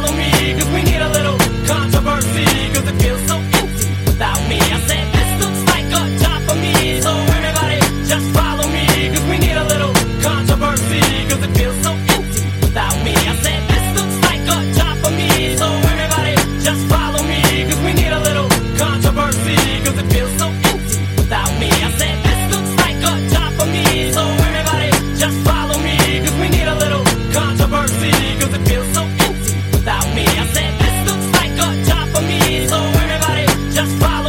follow me, cause we need a little controversy, cause it feels so empty without me. I said, this looks like a job for me, so everybody just follow me, cause we need a little controversy, cause it feels so empty without me. I said, this looks like a job for me, so everybody just follow me, cause we need a little controversy, cause it feels so empty without me. I said, this looks like a job for me, so everybody just follow me, cause we need a little controversy, cause it feels so empty without me. I said, this looks like a job for me, so everybody just follow me.